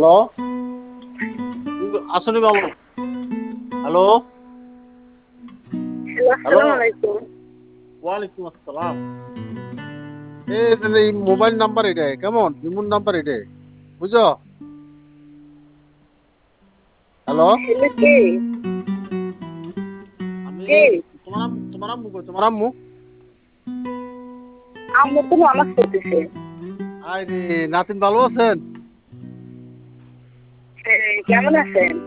Hello, আসলে ভালো। Hello, hello, hello, আসসালামু আলাইকুম। ওয়ালাইকুম আসসালাম। এই মোবাইল নাম্বার এটা কেমন ইমুন নাম্বার এটা বুঝো? হ্যালো, হ্যালো, কে? আমি কে? তোমার আম্মু কই? তোমার আম্মু? আম্মু তো নামাজ পড়তেছে। আরে নাতিন ভালো আছেন? হ্যাঁ, কেমন আছেন?